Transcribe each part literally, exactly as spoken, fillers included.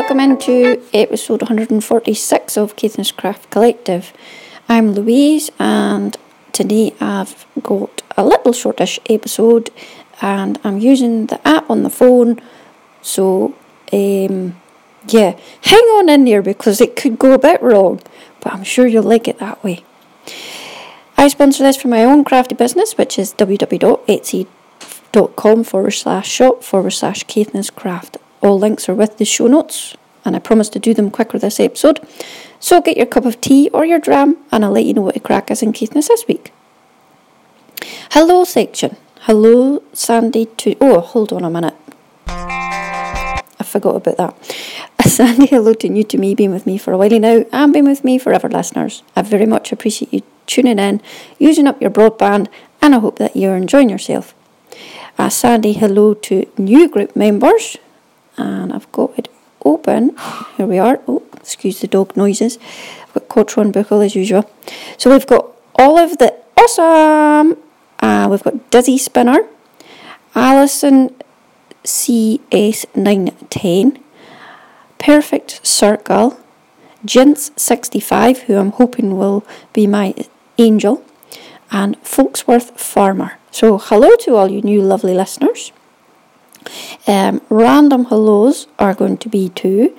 welcome into episode one hundred forty-six of Caithness Craft Collective. I'm Louise, and today I've got a little shortish episode, and I'm using the app on the phone, so um, yeah, hang on in there because it could go a bit wrong, but I'm sure you'll like it that way. I sponsor this for my own crafty business, which is www.etsy.com forward slash shop forward slash Caithness Craft. All links are with the show notes, and I promise to do them quicker this episode. So get your cup of tea or your dram, and I'll let you know what the crack is in Caithness this week. Hello section. Hello Sandy to... Oh, hold on a minute. I forgot about that. A Sandy hello to new to me, been with me for a while now, and been with me forever, listeners. I very much appreciate you tuning in, using up your broadband, and I hope that you're enjoying yourself. A Sandy hello to new group members, and I've got it open. Here we are. Oh, excuse the dog noises. I've got Cotron Buckle as usual. So we've got Olive the Awesome. Uh, we've got Dizzy Spinner, Alison C S nine ten, Perfect Circle, Jints sixty-five, who I'm hoping will be my angel, and Folksworth Farmer. So hello to all you new lovely listeners. Um, random hellos are going to be to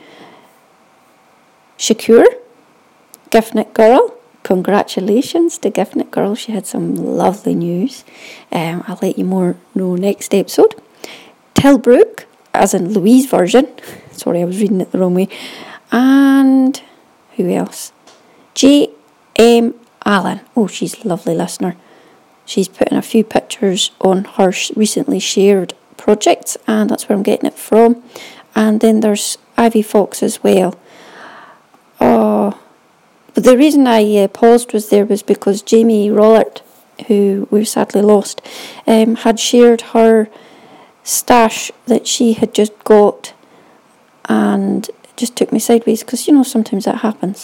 Shakur, Giftnet Girl. Congratulations to Giftnet Girl. She had some lovely news. Um, I'll let you more know next episode. Tilbrook, as in Louise version. Sorry, I was reading it the wrong way. And who else? J M Allen. Oh, she's a lovely listener. She's putting a few pictures on her recently shared projects, and that's where I'm getting it from. And then there's Ivy Fox as well. Oh, but the reason I uh, paused was there was because Jamie Rollert, who we've sadly lost, um, had shared her stash that she had just got, and it just took me sideways because, you know, sometimes that happens.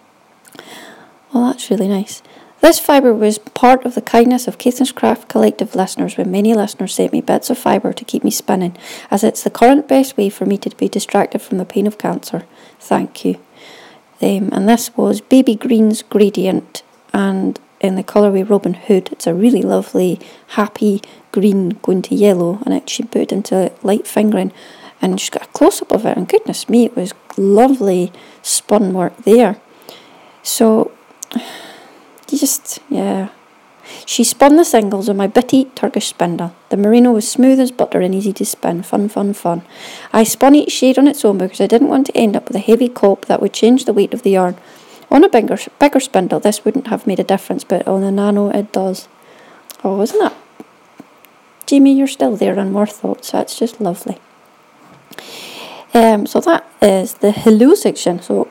Well, that's really nice. This fibre was part of the kindness of Caithness Craft Collective listeners, when many listeners sent me bits of fibre to keep me spinning, as it's the current best way for me to be distracted from the pain of cancer. Thank you. Um, and this was Baby Green's Gradient, and in the colourway Robin Hood. It's a really lovely, happy green going to yellow, and it, she put it into light fingering, and she's got a close-up of it, and goodness me, it was lovely spun work there. So... You just, yeah. She spun the singles on my bitty Turkish spindle. The merino was smooth as butter and easy to spin. Fun, fun, fun. I spun each shade on its own because I didn't want to end up with a heavy cop that would change the weight of the yarn. On a bigger, bigger spindle, this wouldn't have made a difference, but on the nano, it does. Oh, isn't it? Jamie, you're still there on more thoughts. That's just lovely. Um, so that is the hello section. So,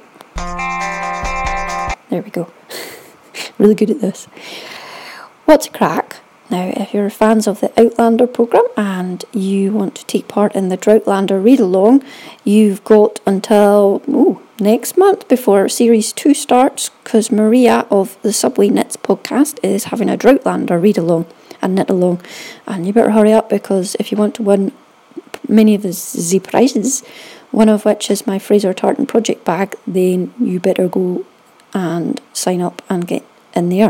there we go. Really good at this. What's a crack? Now, if you're fans of the Outlander programme and you want to take part in the Droughtlander read-along, you've got until ooh, next month before Series two starts, because Maria of the Subway Knits podcast is having a Droughtlander read-along and knit-along. And you better hurry up, because if you want to win many of the Z prizes, one of which is my Fraser Tartan project bag, then you better go and sign up and get in there.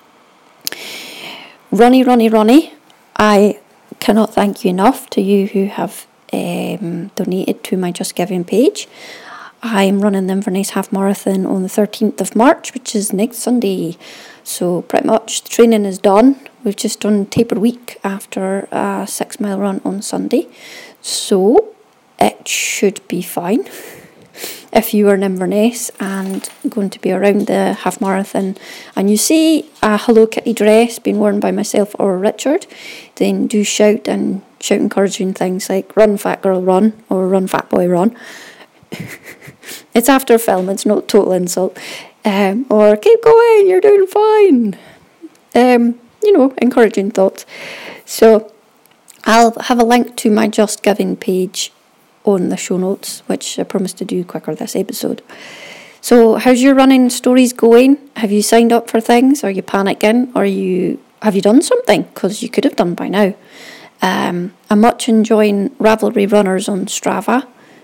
Ronnie, Ronnie, Ronnie, I cannot thank you enough to you who have um, donated to my Just Giving page. I'm running the Inverness Half Marathon on the thirteenth of March, which is next Sunday. So pretty much the training is done. We've just done taper week after a six mile run on Sunday. So it should be fine. If you are in Inverness and going to be around the half marathon and you see a Hello Kitty dress being worn by myself or Richard, then do shout and shout encouraging things like run fat girl run or run fat boy run. It's after film, it's not total insult. Um, or keep going, you're doing fine. Um, you know, encouraging thoughts. So I'll have a link to my Just Giving page on the show notes, which I promise to do quicker this episode. So how's your running stories going? Have you signed up for things? Are you panicking? Or you have you done something? Because you could have done by now. Um, I'm much enjoying Ravelry Runners on Strava,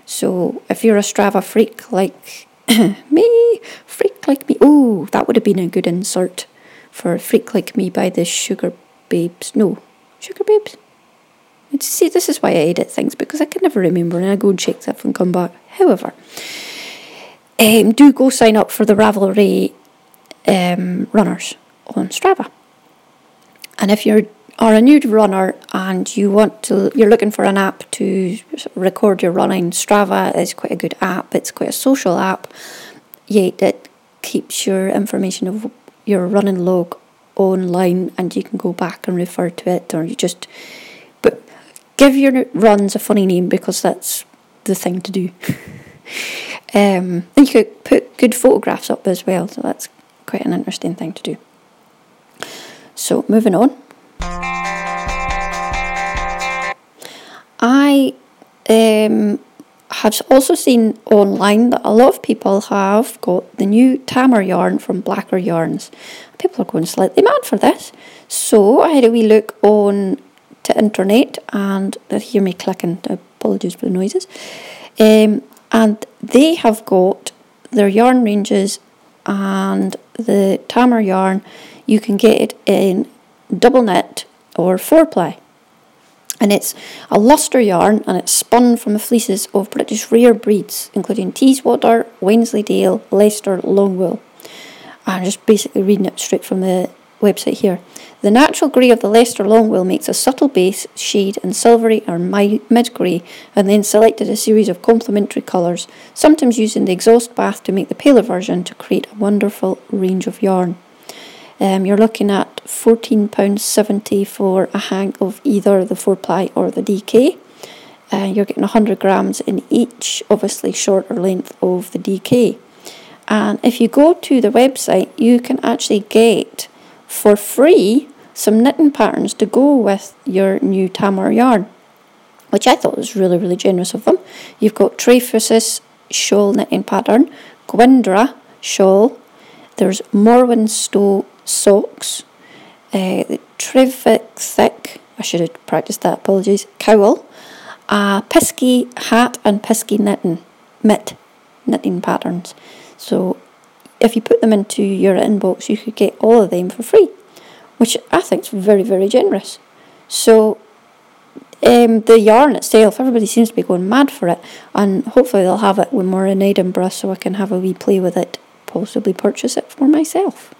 So if you're a Strava freak like me, freak like me, oh, that would have been a good insert for Freak Like Me by the Sugar Babes. No, Sugar Babes? See, this is why I edit things, because I can never remember and I go and check stuff and come back. However, um, do go sign up for the Ravelry um, runners on Strava. And if you are a new runner and you want to, you're looking for an app to record your running, Strava is quite a good app. It's quite a social app, yet it keeps your information of your running log online, and you can go back and refer to it, or you just, but give your runs a funny name, because that's the thing to do. um, and you could put good photographs up as well, so that's quite an interesting thing to do. So moving on, I um, have also seen online that a lot of people have got the new Tamar yarn from Blacker Yarns. People are going slightly mad for this. So I had a wee look on to internet, and they hear me clicking, apologies for the noises. Um, and they have got their yarn ranges, and the Tamar yarn, you can get it in double knit or four ply. And it's a luster yarn, and it's spun from the fleeces of British rare breeds, including Teeswater, Wensleydale, Leicester, Longwool. I'm just basically reading it straight from the website here. The natural grey of the Leicester Longwool makes a subtle base shade in silvery or mid-grey, and then selected a series of complementary colours, sometimes using the exhaust bath to make the paler version to create a wonderful range of yarn. Um, you're looking at fourteen pounds seventy for a hank of either the four ply or the D K. Uh, you're getting one hundred grams in each, obviously shorter length of the D K. And if you go to the website, you can actually get for free some knitting patterns to go with your new Tamar yarn, which I thought was really, really generous of them. You've got Trephysis shawl knitting pattern, Gwindra shawl, there's Morwenstow socks, uh, Trevic thick, I should have practiced that, apologies, cowl, uh, Pisky hat and Pisky knitting, mitt knitting patterns. So if you put them into your inbox, you could get all of them for free, which I think is very, very generous. So um, the yarn itself, everybody seems to be going mad for it, and hopefully they'll have it when we're in Edinburgh so I can have a wee play with it, possibly purchase it for myself.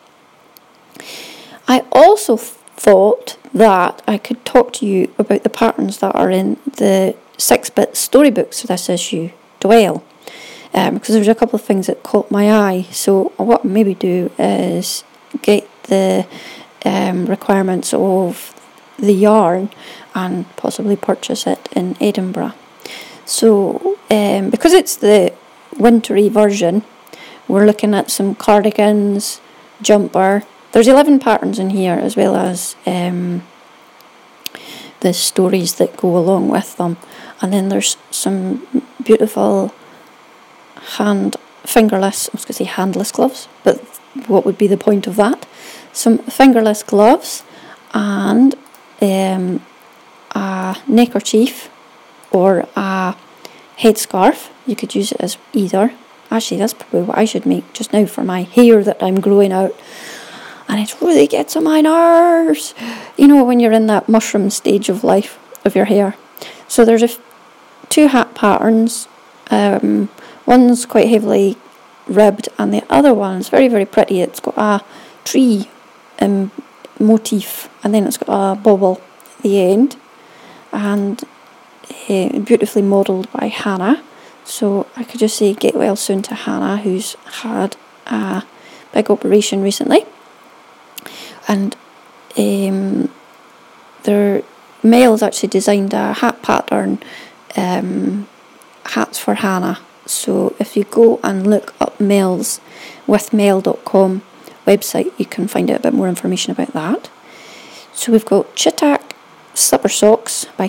I also thought that I could talk to you about the patterns that are in the six-bit storybooks this issue, Dwell. Um, because there's a couple of things that caught my eye. So what I'll maybe do is get the um, requirements of the yarn and possibly purchase it in Edinburgh. So um, because it's the wintry version, we're looking at some cardigans, jumper. There's eleven patterns in here, as well as um, the stories that go along with them. And then there's some beautiful hand fingerless, I was going to say handless gloves, but what would be the point of that? Some fingerless gloves and um, a neckerchief or a headscarf. You could use it as either. Actually, that's probably what I should make just now for my hair that I'm growing out, and it really gets on my nerves, you know, when you're in that mushroom stage of life of your hair. So there's a f- two hat patterns. um One's quite heavily ribbed, and the other one's very, very pretty. It's got a tree um, motif, and then it's got a bobble at the end, and uh, beautifully modelled by Hannah. So I could just say get well soon to Hannah, who's had a big operation recently. And um, their Mel's actually designed a hat pattern, um, hats for Hannah. So if you go and look up Mel's with mel dot com website, you can find out a bit more information about that. So we've got Chitak slipper socks by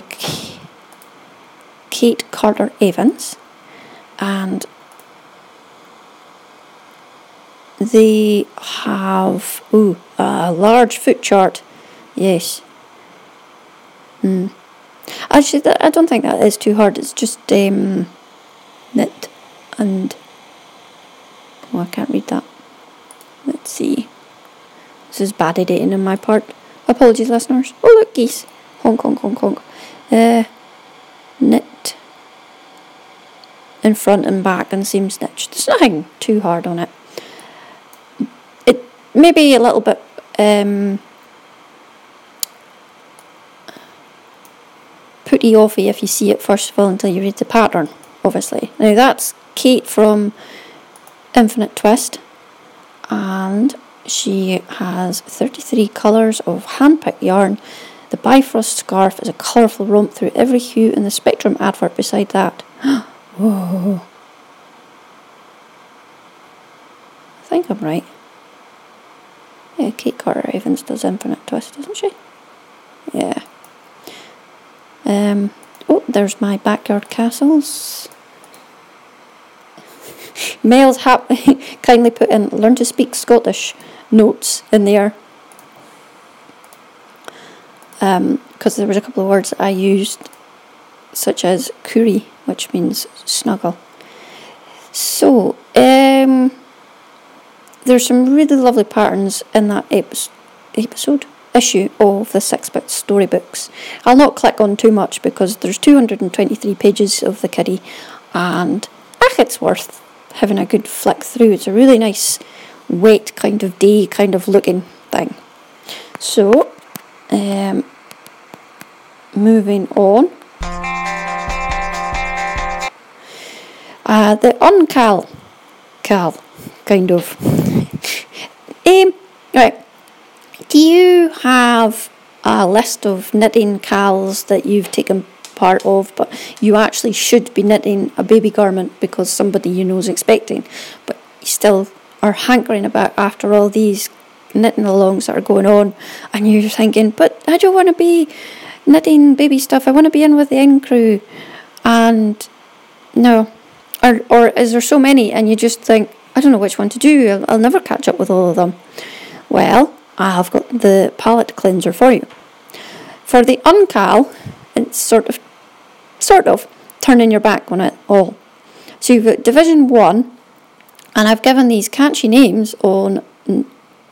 Kate Carter Evans, and they have ooh a large foot chart. Yes. Mm. Actually, that, I don't think that is too hard. It's just um. knit and, oh, I can't read that. Let's see. This is bad editing on my part. Apologies, listeners. Oh, look, geese. Honk, honk, honk, honk. Uh, knit in front and back and seam stitch. There's nothing too hard on it. It may be a little bit um, putty offy if you see it first of all until you read the pattern, obviously. Now that's Kate from Infinite Twist, and she has thirty-three colours of hand-picked yarn. The Bifrost scarf is a colourful romp through every hue in the Spectrum advert beside that. Whoa. I think I'm right. Yeah, Kate Carter Evans does Infinite Twist, doesn't she? Yeah. Um. Oh, there's my backyard castles. Mel's hap- kindly put in learn to speak Scottish notes in there. Um, because there was a couple of words that I used, such as coorie, which means snuggle. So, um, there's some really lovely patterns in that epi- episode, issue of the six-bit storybooks. I'll not click on too much because there's two hundred twenty-three pages of the kiddie, and ach, it's worth having a good flick through. It's a really nice, wet kind of day kind of looking thing. So, um, moving on. Uh, the uncal, cal, kind of. um, right. Do you have a list of knitting cals that you've taken part of, but you actually should be knitting a baby garment because somebody you know is expecting, but you still are hankering about after all these knitting alongs that are going on, and you're thinking, but I don't want to be knitting baby stuff, I want to be in with the in crew, and no, or, or is there so many and you just think, I don't know which one to do, I'll, I'll never catch up with all of them. Well, I have got the palette cleanser for you. For the uncal, it's sort of sort of turning your back on it all. So you've got Division one, and I've given these catchy names on um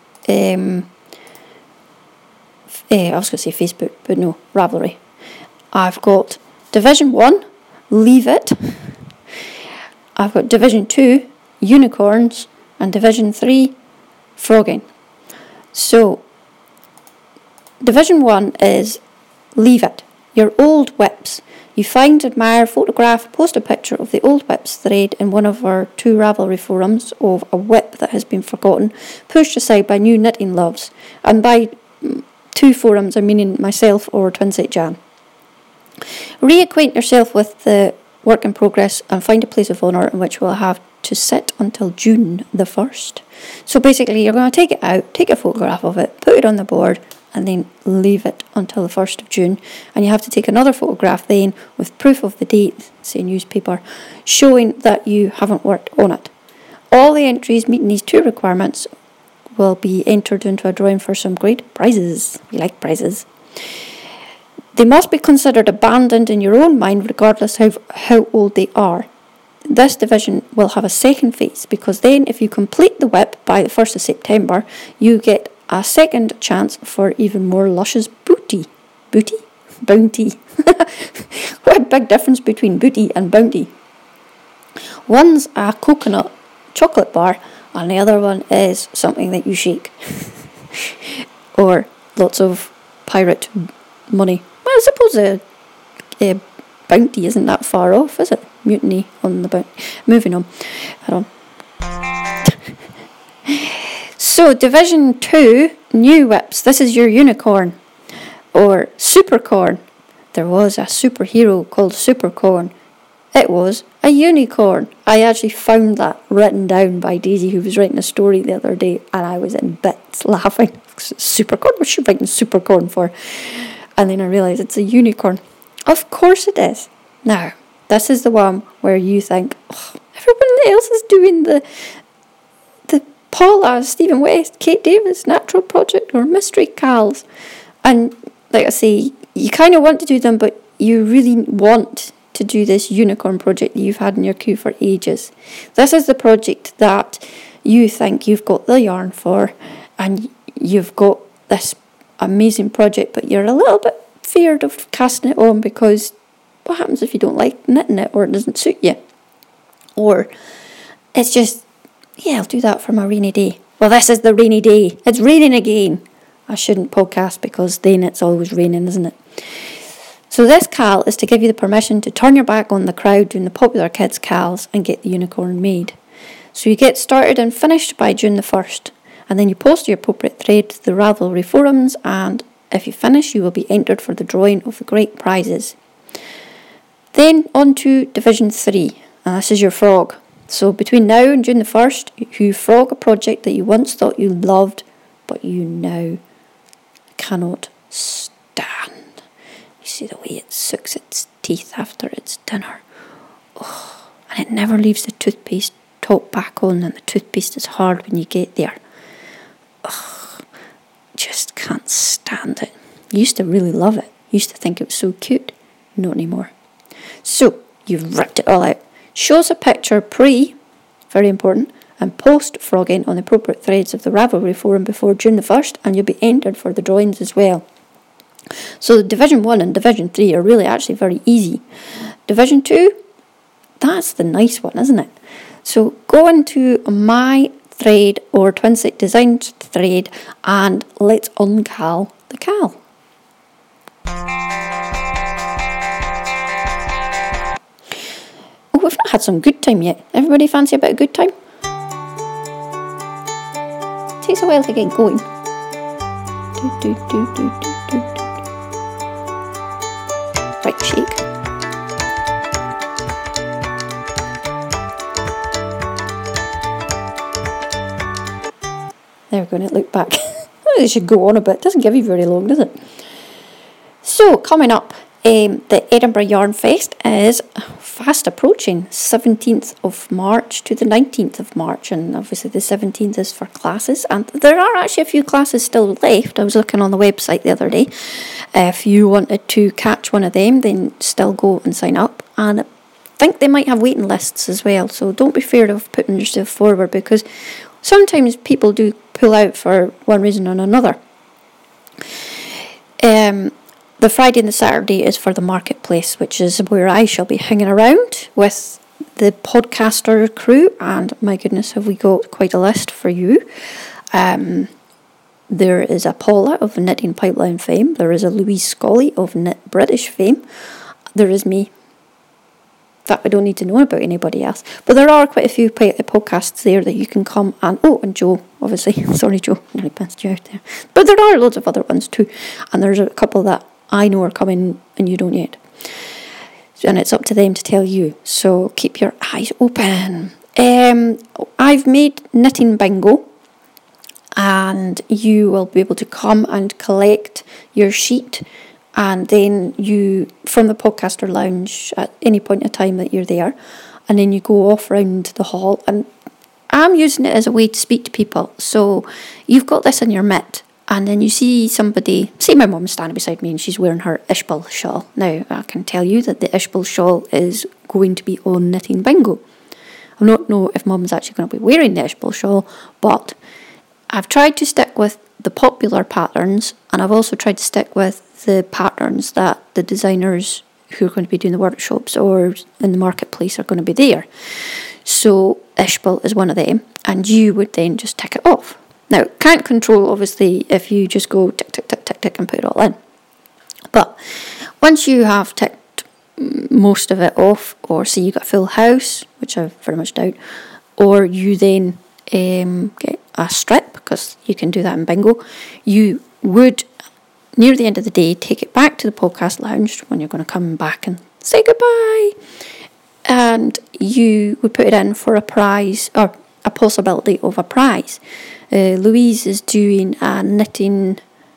eh, I was going to say Facebook, but no, Ravelry. I've got Division one, Leave It. I've got Division two, Unicorns, and Division three, Frogging. So Division one is Leave It. Your old whips. You find, admire, photograph, post a picture of the old whips thread in one of our two Ravelry forums of a whip that has been forgotten, pushed aside by new knitting loves. And by two forums, I mean myself or Twinset Jan. Reacquaint yourself with the work in progress and find a place of honour in which we'll have to sit until June the first. So basically, you're going to take it out, take a photograph of it, put it on the board, and then leave it until the first of June. And you have to take another photograph then with proof of the date, say newspaper, showing that you haven't worked on it. All the entries meeting these two requirements will be entered into a drawing for some great prizes. We like prizes. They must be considered abandoned in your own mind regardless of how old they are. This division will have a second phase because then if you complete the whip by the first of September, you get a second chance for even more luscious booty. Booty? Bounty. What a big difference between booty and bounty. One's a coconut chocolate bar and the other one is something that you shake. Or lots of pirate money. Well, I suppose a, a bounty isn't that far off, is it? Mutiny on the bounty. Moving on. Hold on. So, Division two, new whips. This is your unicorn. Or supercorn. There was a superhero called Supercorn. It was a unicorn. I actually found that written down by Daisy, who was writing a story the other day, and I was in bits laughing. Supercorn? What's she writing supercorn for? And then I realised it's a unicorn. Of course it is. Now, this is the one where you think, oh, everyone else is doing the the Paula, Stephen West, Kate Davis, Natural Project, or Mystery Cals. And like I say, you kind of want to do them, but you really want to do this unicorn project that you've had in your queue for ages. This is the project that you think you've got the yarn for, and you've got this amazing project, but you're a little bit feared of casting it on because what happens if you don't like knitting it, or it doesn't suit you? Or it's just, yeah, I'll do that for my rainy day. Well, this is the rainy day. It's raining again. I shouldn't podcast because then it's always raining, isn't it? So this C A L is to give you the permission to turn your back on the crowd doing the popular kids' C A Ls and get the unicorn made. So you get started and finished by June the first, and then you post your appropriate thread to the Ravelry forums, and if you finish, you will be entered for the drawing of the great prizes. Then on to Division three, and this is your frog. So between now and June the first, you frog a project that you once thought you loved, but you now cannot stand. You see the way it sucks its teeth after its dinner. Oh, and it never leaves the toothpaste top back on, and the toothpaste is hard when you get there. Oh, just can't stand it. Used to really love it. Used to think it was so cute. Not anymore. So, you've ripped it all out. Show us a picture pre, very important, and post frogging on the appropriate threads of the Ravelry forum before June the first, and you'll be entered for the drawings as well. So Division one and Division three are really actually very easy. Division two, that's the nice one, isn't it? So go into my thread or Twinset Designs thread and let's uncal the C A L. Oh, we've not had some good time yet. Everybody fancy a bit of good time? Takes a while to get going. Do, do, do, do, do, do, do. Right, shake. There we go, and it looked back. It should go on a bit. It doesn't give you very long, does it? So, coming up, um, the Edinburgh Yarn Fest is fast approaching, seventeenth of March to the nineteenth of March, and obviously the seventeenth is for classes, and there are actually a few classes still left. I was looking on the website the other day. If you wanted to catch one of them, then still go and sign up, and I think they might have waiting lists as well, so don't be feared of putting yourself forward, because sometimes people do pull out for one reason or another. Um, the Friday and the Saturday is for the marketplace, which is where I shall be hanging around with the podcaster crew, and my goodness, have we got quite a list for you. Um, there is a Paula of Knitting Pipeline fame, there is a Louise Scully of Knit British fame, there is me. In fact, we don't need to know about anybody else. But there are quite a few podcasts there that you can come and... Oh, and Joe, obviously. Sorry, Joe. Nearly passed you out there. But there are loads of other ones too. And there's a couple that I know are coming and you don't yet. And it's up to them to tell you. So keep your eyes open. Um, I've made Knitting Bingo. And you will be able to come and collect your sheet, and then you, from the podcaster lounge at any point in time that you're there, and then you go off around the hall, and I'm using it as a way to speak to people. So you've got this in your mitt, and then you see somebody, say my mum's standing beside me and she's wearing her Ishbal shawl. Now I can tell you that the Ishbal shawl is going to be on Knitting Bingo. I don't know if mum's actually going to be wearing the Ishbal shawl, but I've tried to stick with the popular patterns, and I've also tried to stick with the patterns that the designers who are going to be doing the workshops or in the marketplace are going to be there. So Ishbal is one of them, and you would then just tick it off. Now, can't control obviously if you just go tick, tick, tick, tick, tick and put it all in. But once you have ticked most of it off, or say you got a full house, which I very much doubt, or you then um, get a strip, because you can do that in Bingo, you would, near the end of the day, take it back to the podcast lounge when you're going to come back and say goodbye, and you would put it in for a prize, or a possibility of a prize. Uh, Louise is doing a knitting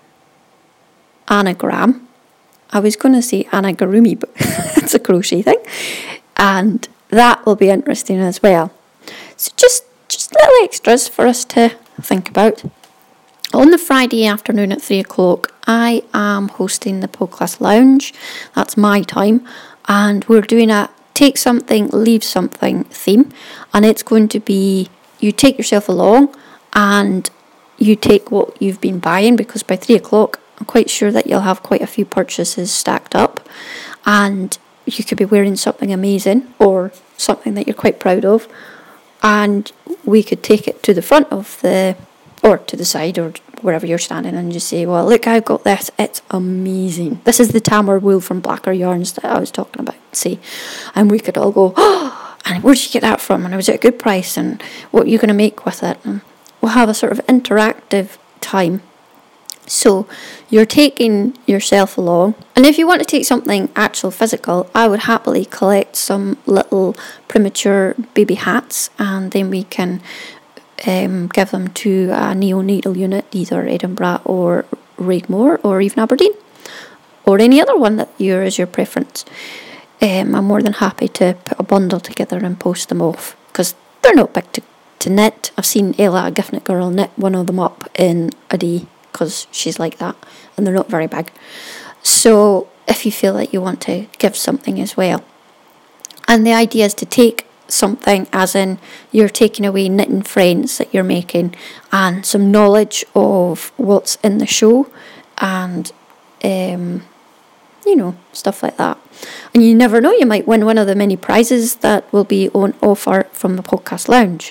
anagram. I was going to say anagurumi, but it's a crochet thing, and that will be interesting as well. So just just little extras for us to think about. On the Friday afternoon at three o'clock, I am hosting the podcast lounge. That's my time, and we're doing a take something, leave something theme, and it's going to be you take yourself along and you take what you've been buying, because by three o'clock I'm quite sure that you'll have quite a few purchases stacked up, and you could be wearing something amazing or something that you're quite proud of, and we could take it to the front of the, or to the side, or wherever you're standing, and just say, well, look, I've got this, it's amazing. This is the Tamar wool from Blacker Yarns that I was talking about, see. And we could all go, oh, and where'd you get that from? And was it a good price? And what are you going to make with it? And we'll have a sort of interactive time. So you're taking yourself along. And if you want to take something actual physical, I would happily collect some little premature baby hats, and then we can um, give them to a neonatal unit, either Edinburgh or Raigmore or even Aberdeen, or any other one that your is your preference. Um, I'm more than happy to put a bundle together and post them off, because they're not big to, to knit. I've seen Ella, a Giftnet girl, knit one of them up in a day, because she's like that, and they're not very big. So if you feel that you want to give something as well. And the idea is to take something, as in you're taking away knitting friends that you're making, and some knowledge of what's in the show, and um, you know, stuff like that. And you never know, you might win one of the many prizes that will be on offer from the Podcast Lounge.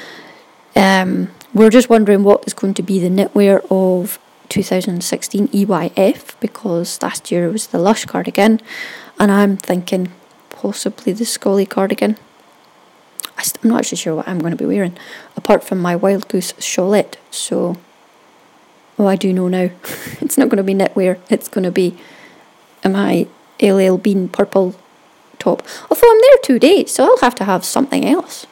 Um, we're just wondering what is going to be the knitwear of two thousand sixteen E Y F, because last year was the Lush cardigan, and I'm thinking possibly the Scully cardigan. I'm not actually sure what I'm going to be wearing, apart from my Wild Goose shawlette. So, oh, I do know now. It's not going to be knitwear. It's going to be my L L Bean purple top. Although I'm there two days, so I'll have to have something else.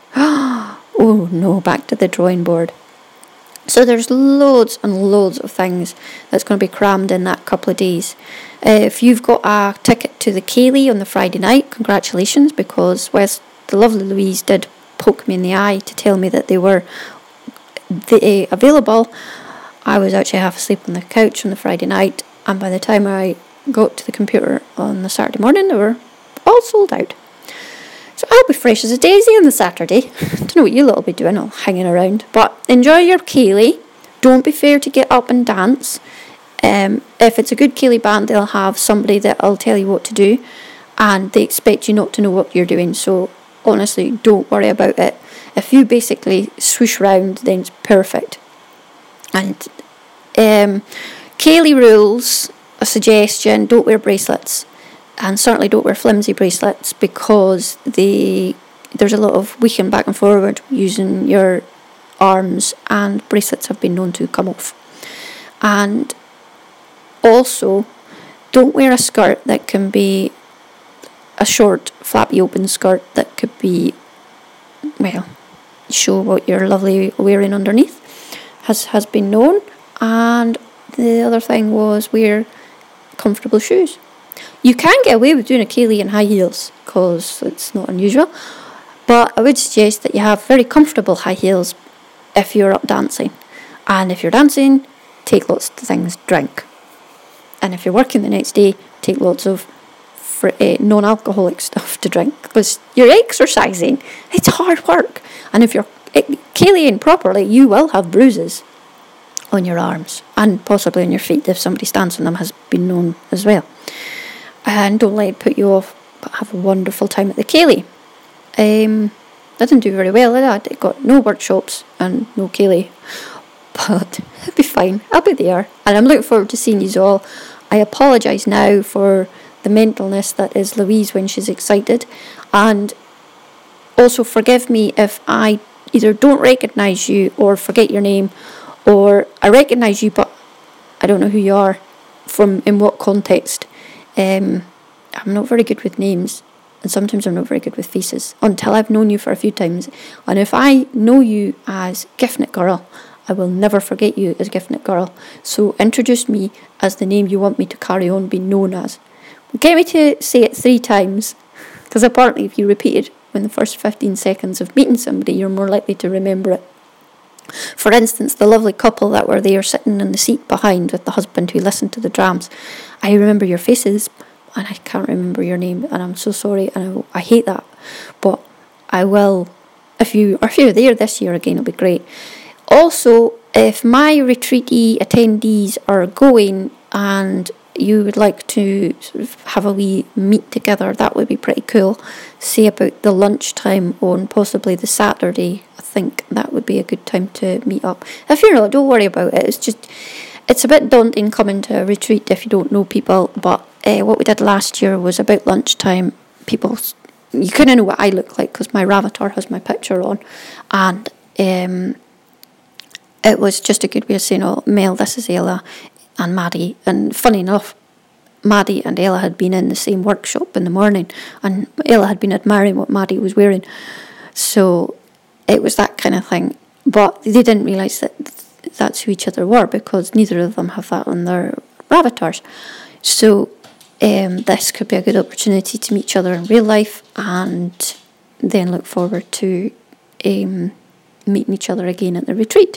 Oh no, back to the drawing board. So there's loads and loads of things that's going to be crammed in that couple of days. Uh, if you've got a ticket to the Ceilidh on the Friday night, congratulations, because West, the lovely Louise did poke me in the eye to tell me that they were the, uh, available. I was actually half asleep on the couch on the Friday night, and by the time I got to the computer on the Saturday morning, they were all sold out. So I'll be fresh as a daisy on the Saturday. Don't know what you lot will be doing, all hanging around. But enjoy your Ceilidh. Don't be fair to get up and dance. Um, if it's a good Ceilidh band, they'll have somebody that'll tell you what to do, and they expect you not to know what you're doing. So honestly, don't worry about it. If you basically swoosh round, then it's perfect. And um, Ceilidh rules, a suggestion: don't wear bracelets. And certainly don't wear flimsy bracelets, because they, there's a lot of weakening back and forward using your arms, and bracelets have been known to come off. And also, don't wear a skirt that can be a short, flappy, open skirt that could be, well, show what you're lovely wearing underneath, has, has been known. And the other thing was wear comfortable shoes. You can get away with doing a Ceilidh in high heels, because it's not unusual, but I would suggest that you have very comfortable high heels if you're up dancing. And if you're dancing, take lots of things, drink. And if you're working the next day, take lots of fr- uh, non-alcoholic stuff to drink, because you're exercising. It's hard work. And if you're uh, Ceilidhing properly, you will have bruises on your arms, and possibly on your feet if somebody stands on them, has been known as well. And don't let it put you off, but have a wonderful time at the Ceilidh. Um, I didn't do very well, I got no workshops and no Ceilidh, but it'll be fine, I'll be there, and I'm looking forward to seeing you all. I apologise now for the mentalness that is Louise when she's excited, and also forgive me if I either don't recognise you or forget your name, or I recognise you but I don't know who you are, from in what context. Um, I'm not very good with names, and sometimes I'm not very good with faces until I've known you for a few times. And if I know you as Giftnet Girl, I will never forget you as Giftnet Girl. So introduce me as the name you want me to carry on being known as. Get me to say it three times, because apparently if you repeat it in the first fifteen seconds of meeting somebody, you're more likely to remember it. For instance, the lovely couple that were there sitting in the seat behind with the husband who listened to the drams. I remember your faces. and I can't remember your name, and I'm so sorry, and I, I hate that, but I will, if you if you're there this year again, it'll be great. Also, if my retreatee attendees are going and you would like to sort of have a wee meet together, that would be pretty cool. Say about the lunchtime on possibly the Saturday, I think that would be a good time to meet up. If you're not, don't worry about it. It's just, it's a bit daunting coming to a retreat if you don't know people, but uh, what we did last year was about lunchtime. People, you kind of know what I look like because my Ravatar has my picture on, and um, it was just a good way of saying, oh, Mel, this is Ella and Maddie. And funny enough, Maddie and Ella had been in the same workshop in the morning, and Ella had been admiring what Maddie was wearing. So it was that kind of thing. But they didn't realise that that's who each other were, because neither of them have that on their avatars. So um, this could be a good opportunity to meet each other in real life, and then look forward to um, meeting each other again at the retreat.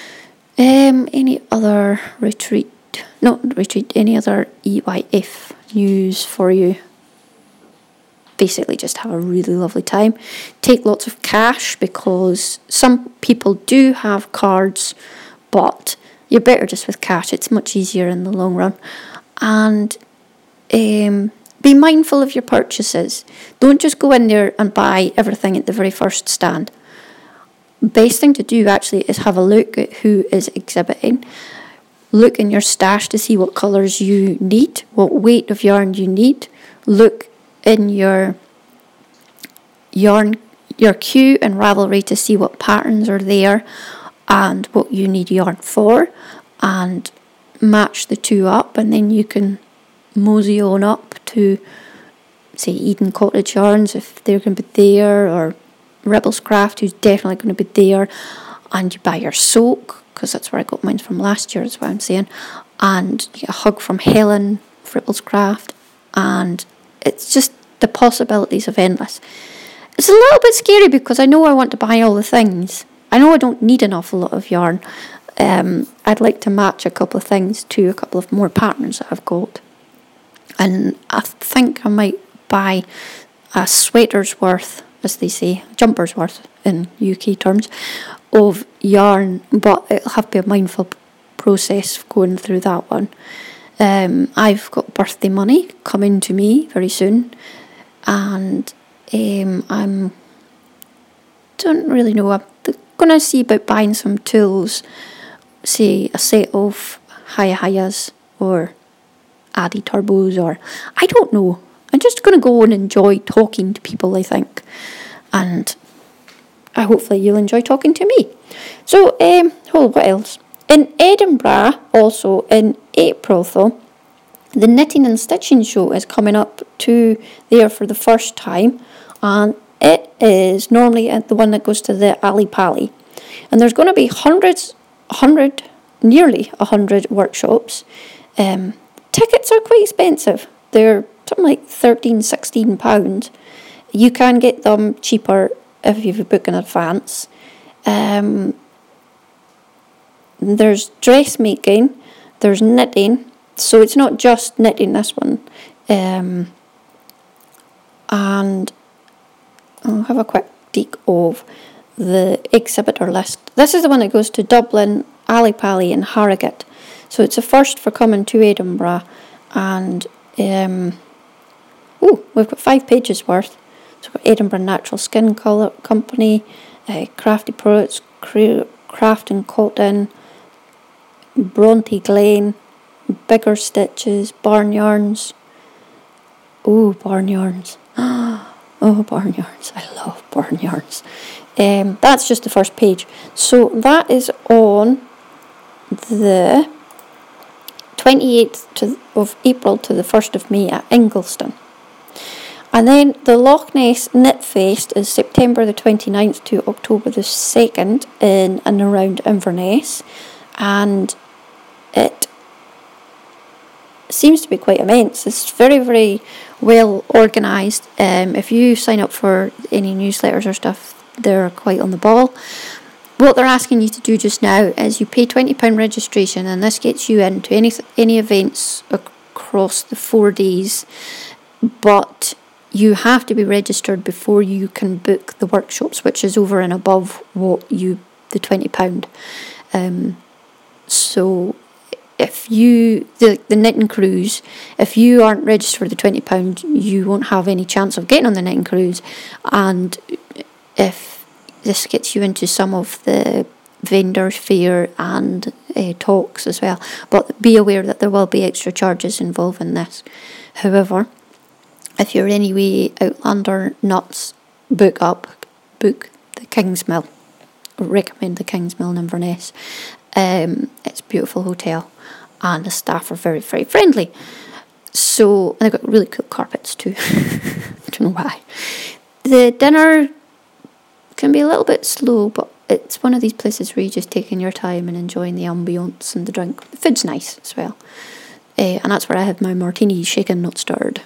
Um, any other retreat, not retreat, any other E Y F news for you? Basically just have a really lovely time. Take lots of cash, because some people do have cards, but you're better just with cash. It's much easier in the long run. And um, be mindful of your purchases. Don't just go in there and buy everything at the very first stand. Best thing to do actually is have a look at who is exhibiting. Look in your stash to see what colours you need, what weight of yarn you need. Look in your yarn, your queue and Ravelry to see what patterns are there and what you need yarn for, and match the two up, and then you can mosey on up to, say, Eden Cottage Yarns if they're going to be there, or Rebels Craft, who's definitely going to be there, and you buy your soak, because that's where I got mine from last year, is what I'm saying, and you get a hug from Helen, Rebels Craft, and it's just, the possibilities are endless. It's a little bit scary because I know I want to buy all the things. I know I don't need an awful lot of yarn. Um, I'd like to match a couple of things to a couple of more patterns that I've got, and I think I might buy a sweater's worth, as they say, jumper's worth in U K terms, of yarn, but it'll have to be a mindful process going through that one. Um, I've got birthday money coming to me very soon, and um, I'm don't really know. I'm going to see about buying some tools, say a set of Haya Hayas or Addi Turbos, or I don't know. I'm just going to go and enjoy talking to people, I think, and I hopefully you'll enjoy talking to me. So, um, hold what else? In Edinburgh, also in April, though, the Knitting and Stitching Show is coming up to there for the first time, and it is normally the one that goes to the Ali Pali, and there's going to be hundreds, hundred, nearly a hundred workshops. Um, tickets are quite expensive. They're something like thirteen, sixteen pounds. You can get them cheaper if you book in advance. Um, there's dressmaking, there's knitting, so it's not just knitting, this one. Um, and I'll have a quick peek of the exhibitor list. This is the one that goes to Dublin, Ali Pali and Harrogate. So it's a first for coming to Edinburgh, and um, oh, we've got five pages worth. So we've got Edinburgh Natural Skin Colour Company, uh, Crafty Products, Craft and Cotton, Bronte Glen, Bigger Stitches, Barn Yarns. Oh, Barn Yarns. Oh, Barn Yarns. I love Barn Yarns. Um, that's just the first page. So that is on the twenty-eighth to, of April to the first of May at Ingliston. And then the Loch Ness Knit Fest is September the twenty-ninth to October the second in and around Inverness. And it seems to be quite immense. It's very, very well organised. Um, if you sign up for any newsletters or stuff, they're quite on the ball. What they're asking you to do just now is you pay twenty pounds registration, and this gets you into any any events across the four days, but you have to be registered before you can book the workshops, which is over and above what you the twenty pound. Um, so if you the the knitting cruise, if you aren't registered for the twenty pound, you won't have any chance of getting on the knitting cruise. And if this gets you into some of the vendors fair and uh, talks as well, but be aware that there will be extra charges involved in this. However, if you're anyway Outlander nuts, book up, book the Kingsmill. I recommend the Kingsmill in Inverness. Um, it's a beautiful hotel, and the staff are very, very friendly. So, and they've got really cool carpets too. I don't know why. The dinner can be a little bit slow, but it's one of these places where you're just taking your time and enjoying the ambience and the drink. The food's nice as well. Uh, and that's where I had my martini, shaken, not stirred.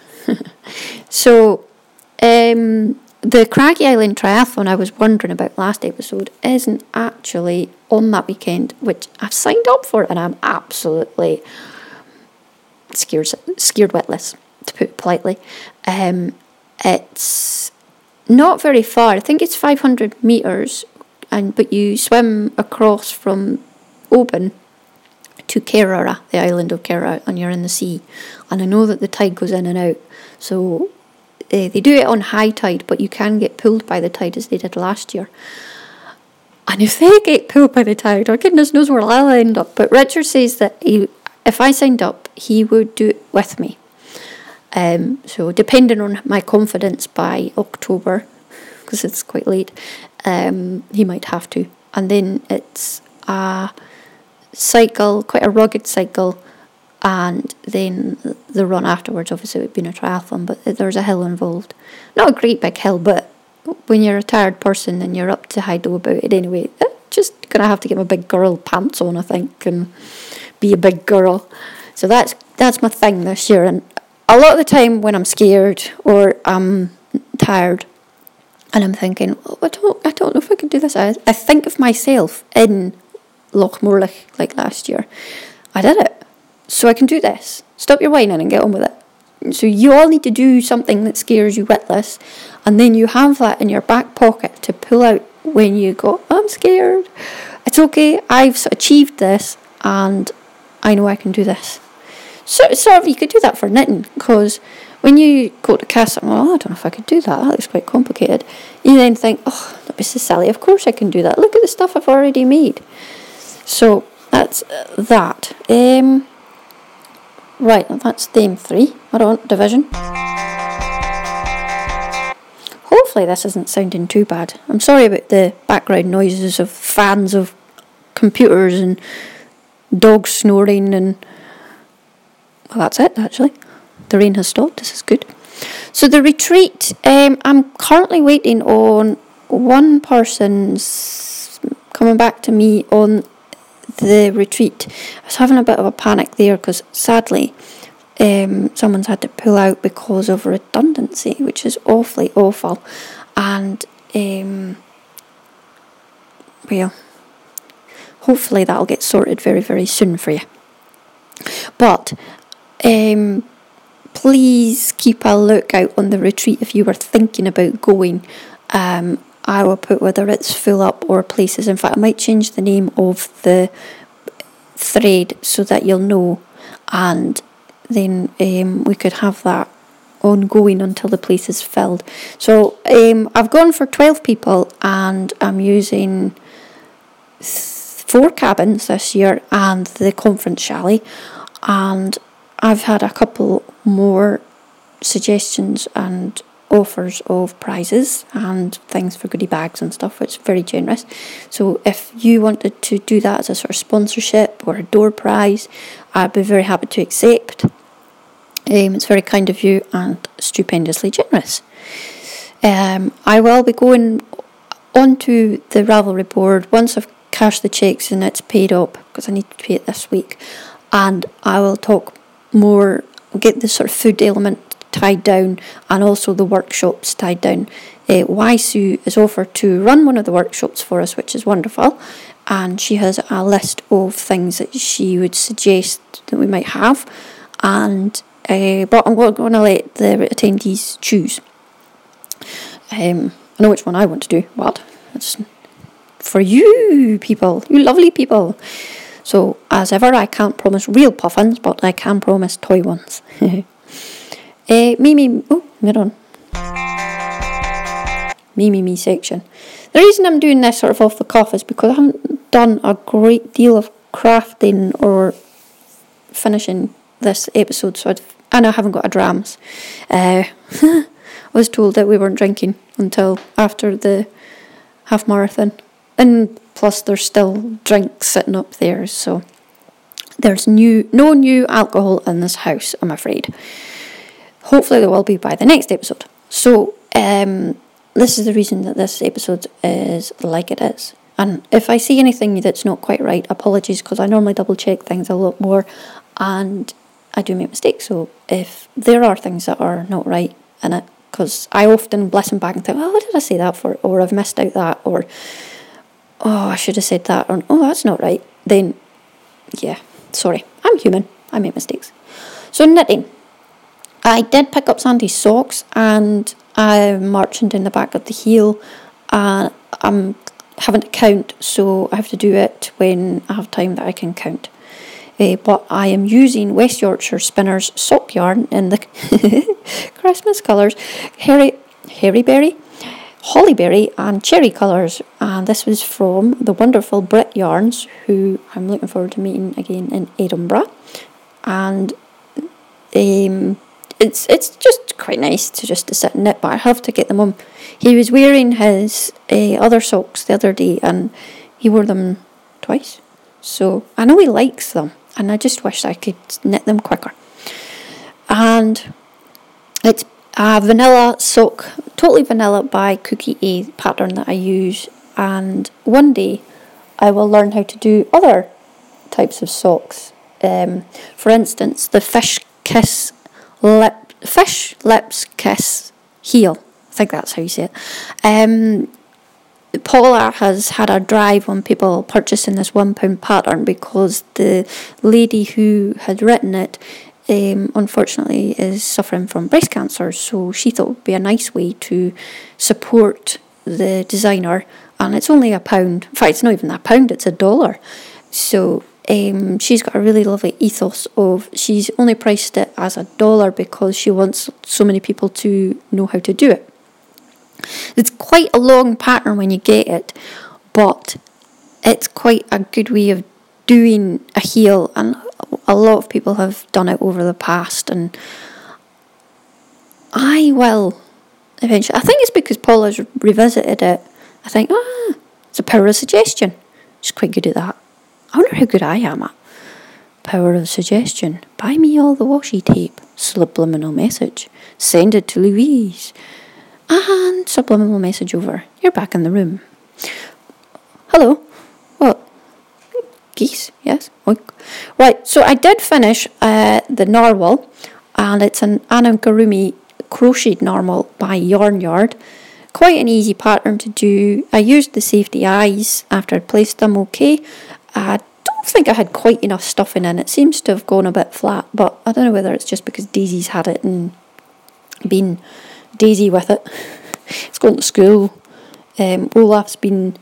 So, um, the Craggy Island Triathlon I was wondering about last episode isn't actually on that weekend, which I've signed up for, and I'm absolutely scared, scared witless, to put it politely. Um, it's not very far. I think it's five hundred metres, and but you swim across from Oban to Kerara, the island of Kerara, and you're in the sea. And I know that the tide goes in and out, so uh, they do it on high tide, but you can get pulled by the tide as they did last year. And if they get pulled by the tide, oh goodness knows where I'll end up. But Richard says that he, if I signed up, he would do it with me. Um, so depending on my confidence by October, because it's quite late, um, he might have to. And then it's a cycle, quite a rugged cycle, and then the run afterwards. Obviously it would be in a triathlon, but there's a hill involved. Not a great big hill, but when you're a tired person and you're up to high-do about it anyway, just gonna have to get my big girl pants on, I think, and be a big girl. So that's that's my thing this year. And a lot of the time when I'm scared or I'm tired and I'm thinking, oh, I don't I don't know if I can do this, I, I think of myself in Loch Morlich like last year. I did it, so I can do this. Stop your whining and get on with it. So you all need to do something that scares you witless, and then you have that in your back pocket to pull out when you go, I'm scared. It's okay, I've achieved this and I know I can do this. So sort of you could do that for knitting, because when you go to cast something, well, I don't know if I could do that, that looks quite complicated. You then think, oh, that'd be so silly, of course I can do that. Look at the stuff I've already made. So that's that. Um, right, that's them three. We're on division. Hopefully this isn't sounding too bad. I'm sorry about the background noises of fans of computers and dogs snoring, and well, that's it actually. The rain has stopped. This is good. So the retreat, um, I'm currently waiting on one person's coming back to me on the retreat. I was having a bit of a panic there because sadly um, someone's had to pull out because of redundancy, which is awfully awful. And um, well, hopefully that'll get sorted very, very soon for you. But um, please keep a lookout on the retreat if you were thinking about going. Um, I will put whether it's full up or places. In fact, I might change the name of the thread so that you'll know, and then um, we could have that ongoing until the place is filled. So um, I've gone for twelve people, and I'm using th- four cabins this year and the conference chalet, and I've had a couple more suggestions and offers of prizes and things for goodie bags and stuff, which is very generous. So if you wanted to do that as a sort of sponsorship or a door prize, I'd be very happy to accept. Um, it's very kind of you and stupendously generous. Um, I will be going onto the Ravelry board once I've cashed the cheques and it's paid up, because I need to pay it this week, and I will talk more, get the sort of food element tied down and also the workshops tied down. Uh, Waisu is offered to run one of the workshops for us, which is wonderful, and she has a list of things that she would suggest that we might have, and uh, but I'm going to let the attendees choose. Um, I know which one I want to do, but it's for you people, you lovely people. So, as ever, I can't promise real puffins, but I can promise toy ones. uh, me, me, oh, hold on. Me, me, me section. The reason I'm doing this sort of off the cuff is because I haven't done a great deal of crafting or finishing this episode, so I'd, and I haven't got a drams. Uh, I was told that we weren't drinking until after the half marathon, and plus there's still drinks sitting up there, so there's new no new alcohol in this house, I'm afraid. Hopefully there will be by the next episode. So um, this is the reason that this episode is like it is. And if I see anything that's not quite right, apologies, because I normally double check things a lot more and I do make mistakes. So if there are things that are not right in it, because I often listen back and think, oh, what did I say that for? Or I've missed out that, or oh, I should have said that, or oh, that's not right. Then, yeah, sorry, I'm human. I make mistakes. So knitting. I did pick up Sandy's socks and I'm marching down the back of the heel. And I'm having to count, so I have to do it when I have time that I can count. Uh, but I am using West Yorkshire Spinners sock yarn in the Christmas colours, Hairy, Hairy Berry, Hollyberry and Cherry colours. And this was from the wonderful Brit Yarns, who I'm looking forward to meeting again in Edinburgh. And um, it's it's just quite nice to just to sit and knit, but I have to get them on. He was wearing his uh, other socks the other day and he wore them twice. So I know he likes them, and I just wish I could knit them quicker. And it's a vanilla sock, totally vanilla by Cookie A pattern that I use. And one day I will learn how to do other types of socks. Um, for instance, the fish kiss lip, fish lips kiss heel. I think that's how you say it. Um, Paula has had a drive on people purchasing this one pound pattern because the lady who had written it um, unfortunately is suffering from breast cancer, so she thought it would be a nice way to support the designer, and it's only a pound. In fact, it's not even a pound, it's a dollar. So um, she's got a really lovely ethos of, she's only priced it as a dollar because she wants so many people to know how to do it. It's quite a long pattern when you get it, but it's quite a good way of doing a heel, and a lot of people have done it over the past, and I will eventually. I think it's because Paula's revisited it. I think, ah, it's a power of suggestion. She's quite good at that. I wonder how good I am at power of suggestion. Buy me all the washi tape. Subliminal message. Send it to Louise. And subliminal message over. You're back in the room. Hello. What? Geese? Yes. Right. So I did finish uh, the narwhal, and it's an Anagurumi crocheted narwhal by Yarn Yard. Quite an easy pattern to do. I used the safety eyes after I placed them. Okay. I don't think I had quite enough stuffing in. It seems to have gone a bit flat, but I don't know whether it's just because Daisy's had it and been Daisy with it. It's going to school. Um, Olaf's been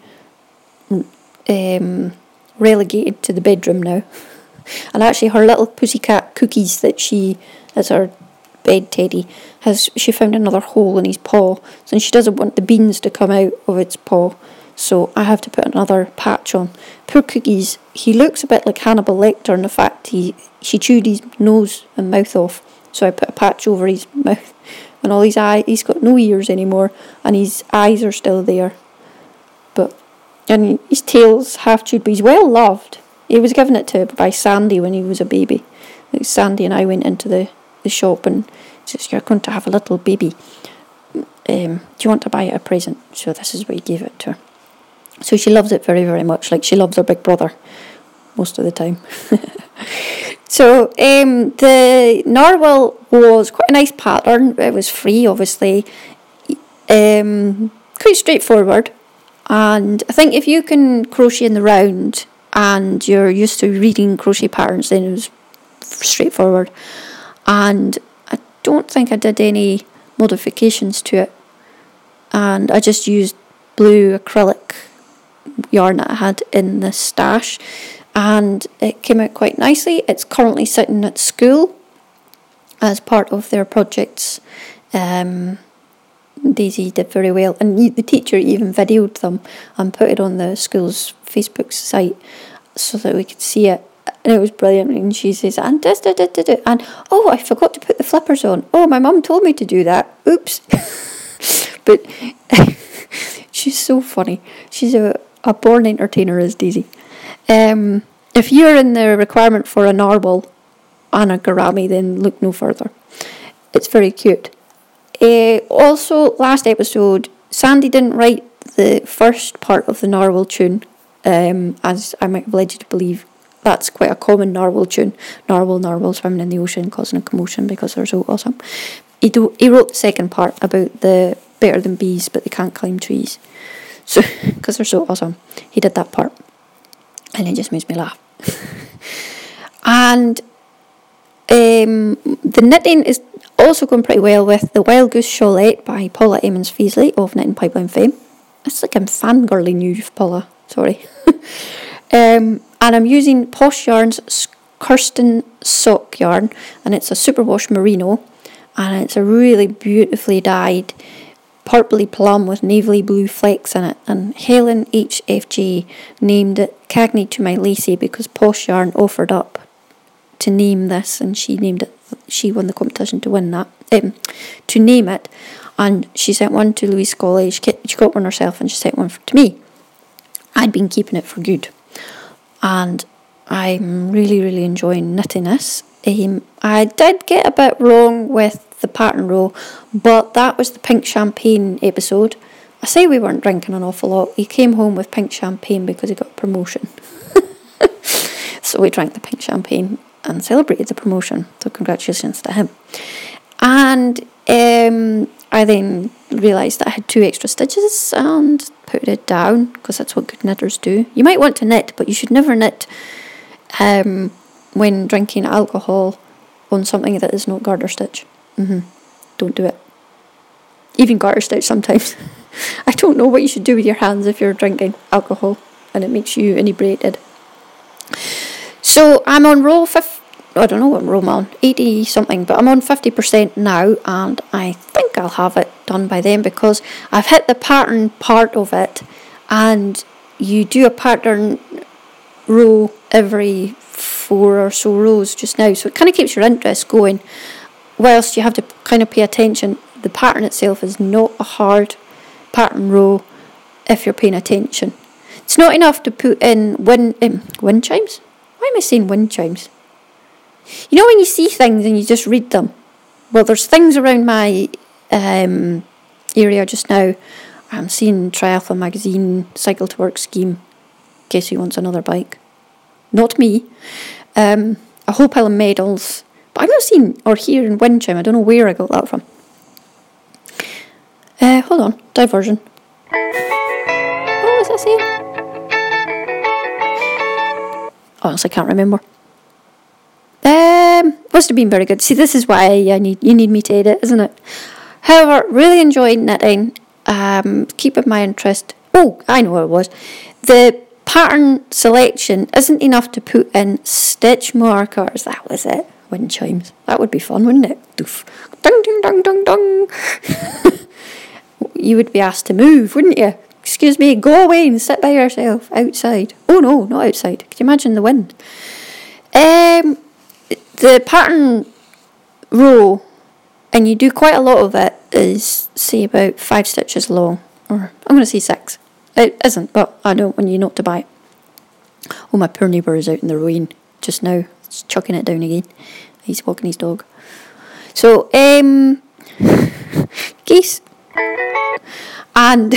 um, relegated to the bedroom now. And actually her little pussycat Cookies that she, as her bed teddy, has she found another hole in his paw. So she doesn't want the beans to come out of its paw. So I have to put another patch on. Poor Cookies, he looks a bit like Hannibal Lecter in the fact he she chewed his nose and mouth off. So I put a patch over his mouth. And all his eyes, he's got no ears anymore, and his eyes are still there. But, and his tail's half chewed, but he's well loved. He was given it to by Sandy when he was a baby. Like Sandy and I went into the, the shop and says, "You're going to have a little baby. Um, do you want to buy it a present?" So this is what he gave it to her. So she loves it very, very much, like she loves her big brother most of the time. So um, the narwhal was quite a nice pattern. It was free, obviously. Um, quite straightforward. And I think if you can crochet in the round and you're used to reading crochet patterns, then it was straightforward. and I don't think I did any modifications to it, and I just used blue acrylic yarn that I had in the stash, and it came out quite nicely. It's currently sitting at school as part of their projects. um, Daisy did very well, and the teacher even videoed them and put it on the school's Facebook site so that we could see it, and it was brilliant. And she says, and this, this, this, this, and oh, I forgot to put the flippers on. Oh, my mum told me to do that. Oops. But she's so funny. She's a, a born entertainer, is Daisy. Um, if you're in the requirement for a narwhal and a gourami, then look no further. It's very cute. Uh, also, last episode, Sandy didn't write the first part of the narwhal tune, um, as I might have led you to believe. That's quite a common narwhal tune. Narwhal, narwhal, swimming in the ocean, causing a commotion because they're so awesome. He, do, he wrote the second part about the better than bees, but they can't climb trees. So, because they're so awesome. He did that part. And it just makes me laugh. And um, the knitting is also going pretty well with the Wild Goose Shawlette by Paula Emmons Feasley of Knitting Pipeline fame. It's like I'm fangirling you, Paula. Sorry. um, and I'm using Posh Yarn's Kirsten sock yarn, and it's a superwash merino, and it's a really beautifully dyed purpley plum with navy blue flecks in it. And Helen H F J named it Cagney to My Lacey because Posh Yarn offered up to name this, and she named it. She won the competition to win that, um, to name it, and she sent one to Louise Scully. She, she got one herself, and she sent one to me. I'd been keeping it for good, and I'm really, really enjoying knitting this. Um, I did get a bit wrong with the pattern row, but that was the pink champagne episode. I say we weren't drinking an awful lot. He came home with pink champagne because he got a promotion. So we drank the pink champagne and celebrated the promotion. So congratulations to him. And um, I then realised that I had two extra stitches and put it down because that's what good knitters do. You might want to knit, but you should never knit um, when drinking alcohol on something that is not garter stitch. Mm-hmm. Don't do it. Even garter stitch sometimes. I don't know what you should do with your hands if you're drinking alcohol and it makes you inebriated. So I'm on roll fifty. I don't know what roll I'm on, eighty something, but I'm on fifty percent now, and I think I'll have it done by then because I've hit the pattern part of it, and you do a pattern row every four or so rows just now, so it kind of keeps your interest going, whilst you have to kind of pay attention. The pattern itself is not a hard pattern row if you're paying attention. It's not enough to put in wind, um, wind chimes? Why am I saying wind chimes? You know when you see things and you just read them? Well, there's things around my um, area just now. I'm seeing Triathlon Magazine, Cycle to Work scheme. Guess who wants another bike? Not me. Um, a whole pile of medals. But I'm not seeing or hearing wind chime. I don't know where I got that from. Uh, hold on. Diversion. What was I saying? Honestly, can't remember. Um, must have been very good. See, this is why I need you need me to edit, isn't it? However, really enjoyed knitting. Um, keeping my interest. Oh, I know what it was. The pattern selection isn't enough to put in stitch markers. That was it. Wind chimes. That would be fun, wouldn't it? Doof. Dung, dung, dung, dung, dung. You would be asked to move, wouldn't you? Excuse me, go away and sit by yourself outside. Oh no, not outside. Can you imagine the wind? Um, the pattern row, and you do quite a lot of it, is say about five stitches long, or I'm going to say six. It isn't, but I don't want you not to buy it. Oh, my poor neighbour is out in the rain just now. He's chucking it down again. He's walking his dog. So, um, geese. And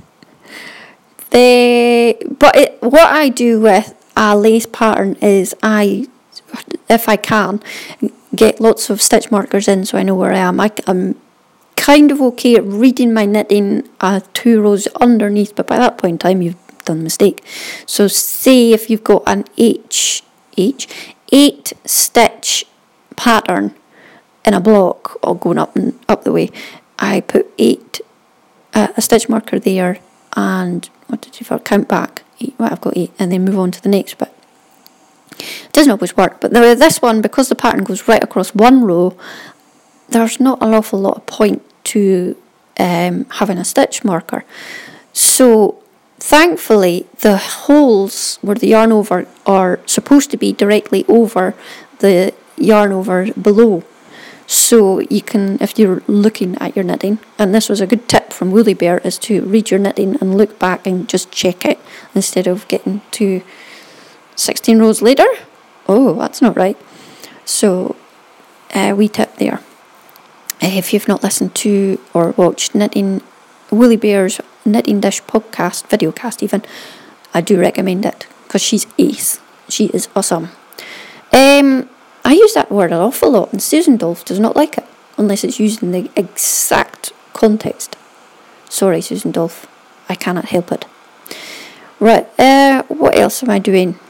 the but it, what I do with a lace pattern is I, if I can, get lots of stitch markers in so I know where I am. I, I'm kind of okay at reading my knitting uh, two rows underneath, but by that point in time you've done a mistake. So say if you've got an H, H, eight stitch pattern in a block or going up and up the way. I put eight, uh, a stitch marker there, and what did you for count back? Eight, well, I've got eight, and then move on to the next bit. It doesn't always work, but this one, because the pattern goes right across one row, there's not an awful lot of point to um, having a stitch marker. So thankfully the holes where the yarn over are supposed to be directly over the yarn over below. So you can, if you're looking at your knitting, and this was a good tip from Woolly Bear, is to read your knitting and look back and just check it instead of getting to sixteen rows later. Oh, that's not right. So uh, wee tip there. Uh, if you've not listened to or watched Knitting Woolly Bear's Knitting Dish podcast, videocast even, I do recommend it because she's ace. She is awesome. Um, I use that word an awful lot, and Susan Dolph does not like it unless it's used in the exact context. Sorry, Susan Dolph, I cannot help it. Right, uh, what else am I doing?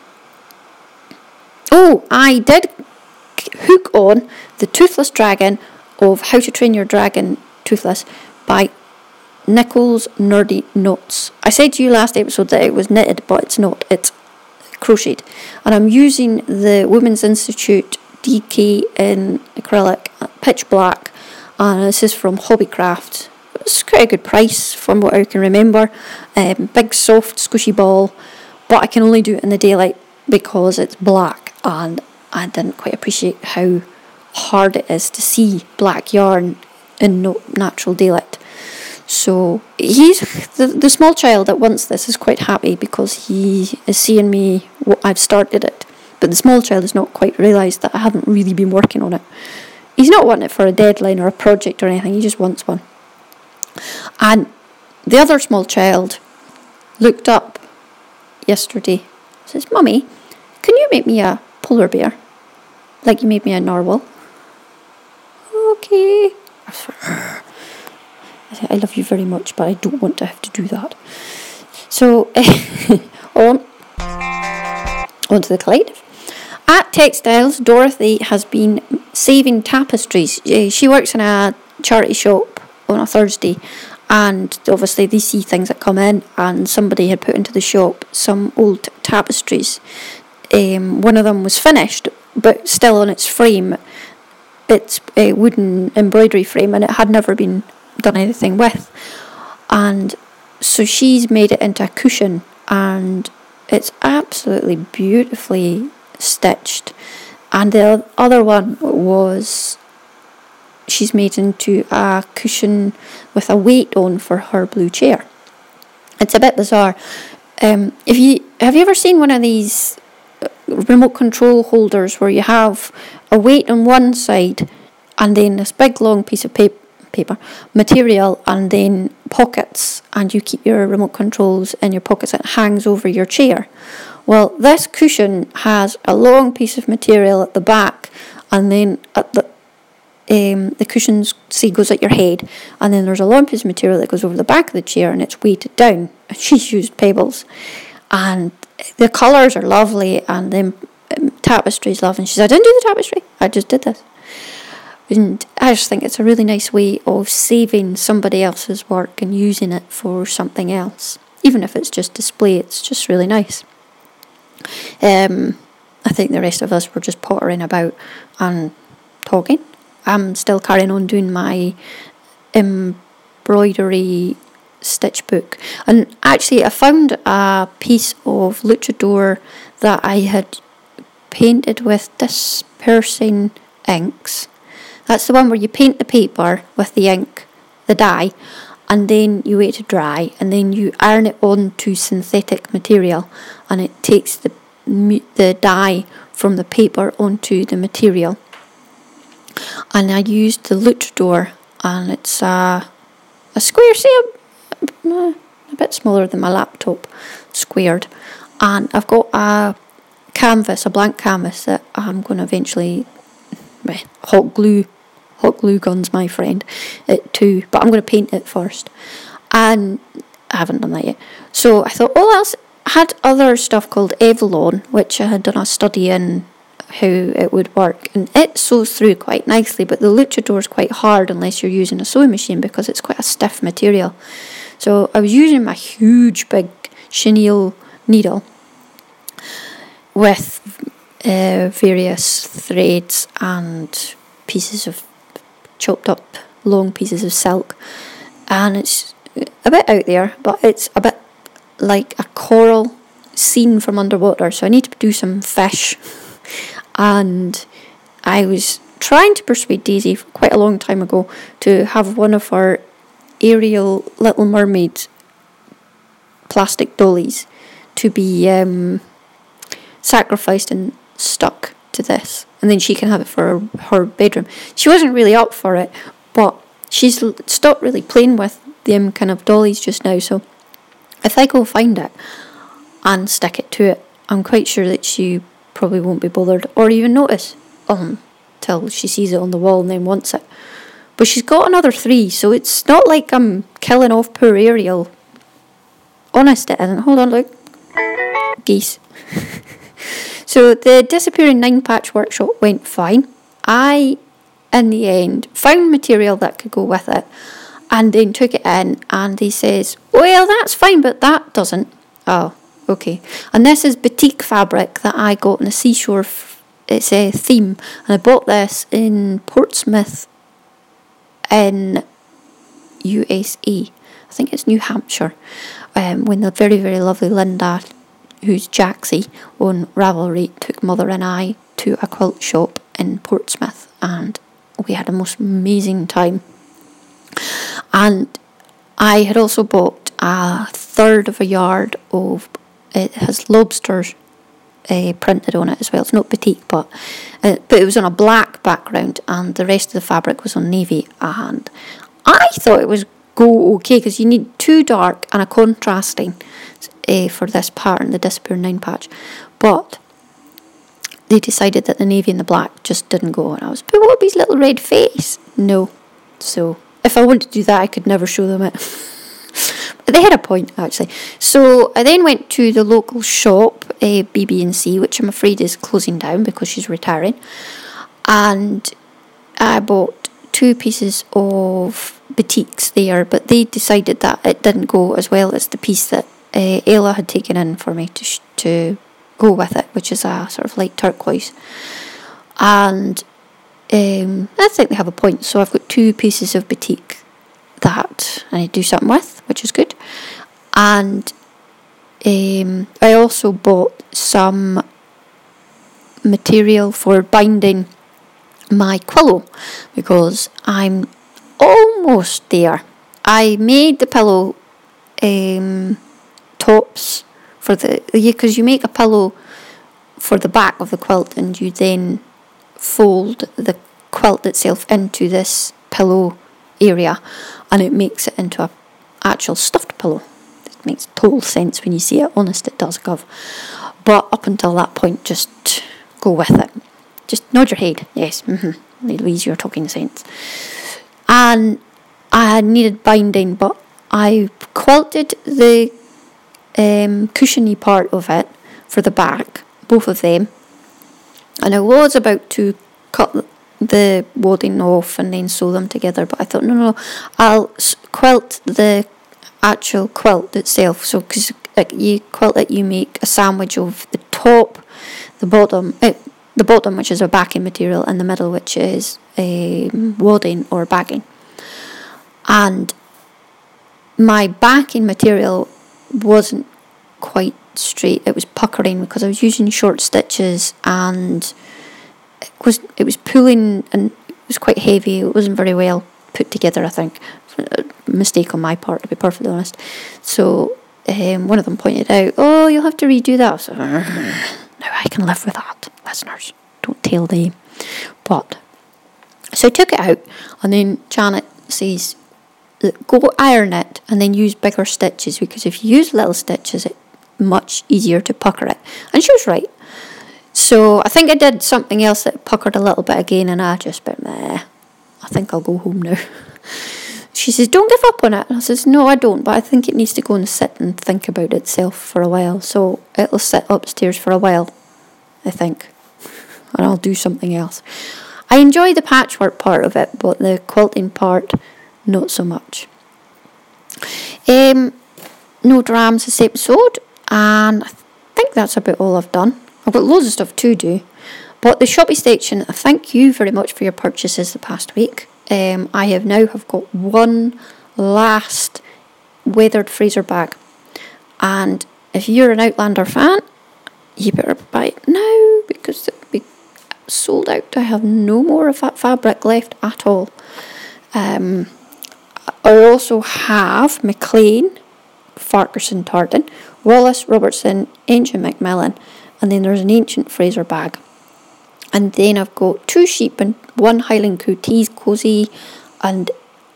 Oh, I did hook on the Toothless Dragon of How to Train Your Dragon Toothless by Nichols Nerdy Knots. I said to you last episode that it was knitted, but it's not. It's crocheted. And I'm using the Women's Institute D K in acrylic, pitch black, and this is from Hobbycraft. It's quite a good price from what I can remember. Um, big, soft, squishy ball, but I can only do it in the daylight because it's black, and I didn't quite appreciate how hard it is to see black yarn in no natural daylight. So he's the, the small child that wants this is quite happy because he is seeing me. I've started it, but the small child has not quite realised that I haven't really been working on it. He's not wanting it for a deadline or a project or anything. He just wants one. And the other small child looked up yesterday. Says, "Mummy, can you make me a polar bear like you made me a narwhal?" Okay. I love you very much, but I don't want to have to do that. So, on, on to the collective. At Textiles, Dorothy has been saving tapestries. She works in a charity shop on a Thursday, and obviously they see things that come in, and somebody had put into the shop some old tapestries. Um, one of them was finished, but still on its frame. It's a wooden embroidery frame, and it had never been done anything with, and so she's made it into a cushion, and it's absolutely beautifully stitched. And the other one was she's made into a cushion with a weight on for her blue chair. It's a bit bizarre. Um, if you have you ever seen one of these remote control holders where you have a weight on one side and then this big long piece of paper paper material and then pockets, and you keep your remote controls in your pockets and it hangs over your chair? Well, this cushion has a long piece of material at the back, and then at the um, the cushion see goes at your head, and then there's a long piece of material that goes over the back of the chair and it's weighted down. And she's used pebbles, and the colours are lovely, and the um, tapestry is lovely. And she said, "I didn't do the tapestry, I just did this." And I just think it's a really nice way of saving somebody else's work and using it for something else. Even if it's just display, it's just really nice. Um, I think the rest of us were just pottering about and talking. I'm still carrying on doing my embroidery stitch book. And actually I found a piece of luchador that I had painted with dispersing inks. That's the one where you paint the paper with the ink, the dye, and then you wait to dry, and then you iron it onto synthetic material, and it takes the the dye from the paper onto the material. And I used the luchador, and it's a, a square, say a, a bit smaller than my laptop, squared. And I've got a canvas, a blank canvas that I'm going to eventually well, hot glue. Hot glue guns, my friend, it too. But I'm going to paint it first, and I haven't done that yet. So I thought, oh, else had other stuff called Evelon, which I had done a study in how it would work, and it sews through quite nicely, but the luchador is quite hard unless you're using a sewing machine because it's quite a stiff material. So I was using my huge big chenille needle with uh, various threads and pieces of chopped up long pieces of silk, and it's a bit out there, but it's a bit like a coral seen from underwater, so I need to do some fish. And I was trying to persuade Daisy quite a long time ago to have one of her Ariel Little Mermaid plastic dollies to be um, sacrificed and stuck to this, and then she can have it for her, her bedroom. She wasn't really up for it, but she's stopped really playing with them kind of dollies just now, so if I go find it and stick it to it, I'm quite sure that she probably won't be bothered or even notice until she sees it on the wall and then wants it. But she's got another three, so it's not like I'm killing off poor Ariel. Honest, it isn't. Hold on, look. Geese. So the Disappearing Nine Patch workshop went fine. I, in the end, found material that could go with it and then took it in, and he says, well, that's fine, but that doesn't. Oh, okay. And this is batik fabric that I got in a seashore, f- it's a theme, and I bought this in Portsmouth in U S A. I think it's New Hampshire, um, when the very, very lovely Linda, who's Jaxie on Ravelry, took Mother and I to a quilt shop in Portsmouth, and we had a most amazing time. And I had also bought a third of a yard of, it has lobsters uh, printed on it as well. It's not batik, but uh, but it was on a black background, and the rest of the fabric was on navy, and I thought it was go okay because you need two dark and a contrasting uh, for this pattern, the Disappearing Nine Patch, but they decided that the navy and the black just didn't go, and I was, but Wobby's little red face, no. So if I wanted to do that, I could never show them it. But they had a point, actually. So I then went to the local shop, uh, B B and C, which I'm afraid is closing down because she's retiring, and I bought two pieces of batiks there, but they decided that it didn't go as well as the piece that uh, Ella had taken in for me to sh- to go with it, which is a sort of light turquoise. And um, I think they have a point, so I've got two pieces of batik that I need to do something with, which is good. And um, I also bought some material for binding my pillow because I'm almost there. I made the pillow um, tops for the, because you make a pillow for the back of the quilt and you then fold the quilt itself into this pillow area, and it makes it into a actual stuffed pillow. It makes total sense when you see it. Honest, it does, Gov. But up until that point, just go with it. Just nod your head. Yes, mm-hmm. Louise, you're talking sense. And I needed binding, but I quilted the um, cushiony part of it for the back, both of them. And I was about to cut the wadding off and then sew them together, but I thought, no, no, I'll quilt the actual quilt itself. So, because like, you quilt it, you make a sandwich of the top, the bottom, uh, the bottom, which is a backing material, and the middle, which is a wadding or backing. And my backing material wasn't quite straight. It was puckering because I was using short stitches, and it was it was pulling, and it was quite heavy. It wasn't very well put together, I think. A mistake on my part, to be perfectly honest. So um, one of them pointed out, oh, you'll have to redo that. So now I can live with that, listeners. Don't tell them. But so I took it out, and then Janet says, go iron it and then use bigger stitches, because if you use little stitches, it's much easier to pucker it. And she was right. So I think I did something else that puckered a little bit again, and I just went, meh, I think I'll go home now. She says, don't give up on it. And I says, no, I don't, but I think it needs to go and sit and think about itself for a while. So it'll sit upstairs for a while, I think. and I'll do something else. I enjoy the patchwork part of it, but the quilting part, not so much. Um, no drams this episode, and I think that's about all I've done. I've got loads of stuff to do, but the Shopee section, thank you very much for your purchases the past week. Um, I have now have got one last weathered Fraser bag, and if you're an Outlander fan, you better buy it now because it'll be sold out. I have no more of that fabric left at all. Um, I also have McLean, Farquharson Tartan, Wallace, Robertson, Ancient Macmillan, and then there's an Ancient Fraser bag. And then I've got two sheep and one Highland Coatees Cozy, and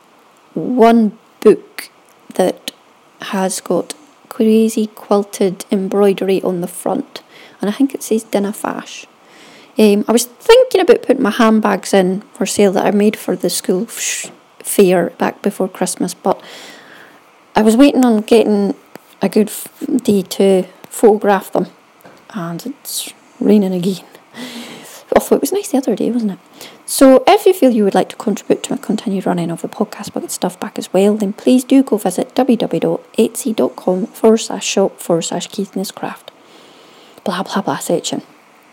one book that has got crazy quilted embroidery on the front, and I think it says Dinna Fash. Um, I was thinking about putting my handbags in for sale that I made for the school sh- fair back before Christmas, but I was waiting on getting a good f- day to photograph them, and it's raining again. Although it was nice the other day, wasn't it? So if you feel you would like to contribute to my continued running of the podcast but get stuff back as well, then please do go visit www.etsy.com forward slash shop forward slash Keithness Craft. Blah blah blah section.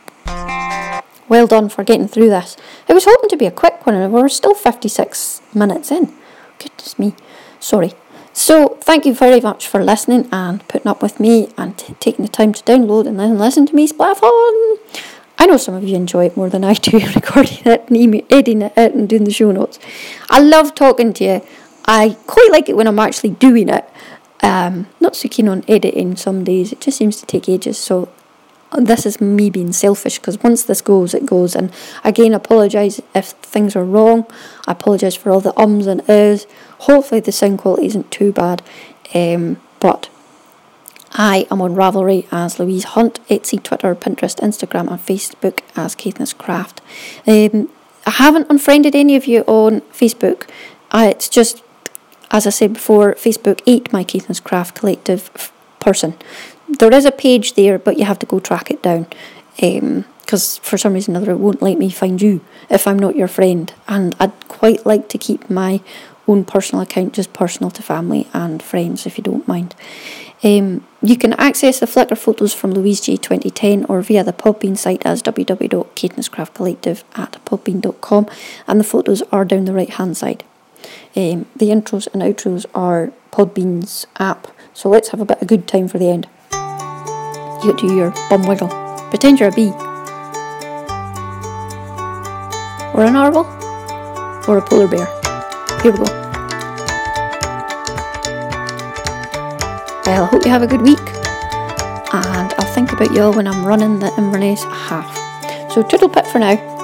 Well done for getting through this. It was hoping to be a quick one and we're still fifty-six minutes in. Goodness me. Sorry. So thank you very much for listening and putting up with me and t- taking the time to download and then listen to me splaff on. I know some of you enjoy it more than I do, recording it and email, editing it out and doing the show notes. I love talking to you. I quite like it when I'm actually doing it. Um, not so keen on editing some days. It just seems to take ages. So this is me being selfish, because once this goes, it goes. And again, I apologise if things are wrong. I apologise for all the ums and uhs. Hopefully the sound quality isn't too bad. Um, but I am on Ravelry as Louise Hunt, Etsy, Twitter, Pinterest, Instagram and Facebook as Keithness Craft. Um, I haven't unfriended any of you on Facebook. Uh, it's just, as I said before, Facebook ate my Keithness Craft collective f- person. There is a page there, but you have to go track it down. Because um, for some reason or other it won't let me find you if I'm not your friend. And I'd quite like to keep my own personal account just personal to family and friends, if you don't mind. Um, you can access the Flickr photos from Louise J twenty ten or via the Podbean site as www.keithnesscraftcollective at podbean dot com, and the photos are down the right hand side. Um, the intros and outros are Podbean's app, so let's have a bit of good time for the end. You do your bum wiggle. Pretend you're a bee. Or a narwhal. Or a polar bear. Here we go. Well, I hope you have a good week, and I'll think about you all when I'm running the Inverness half. So toodle pip for now.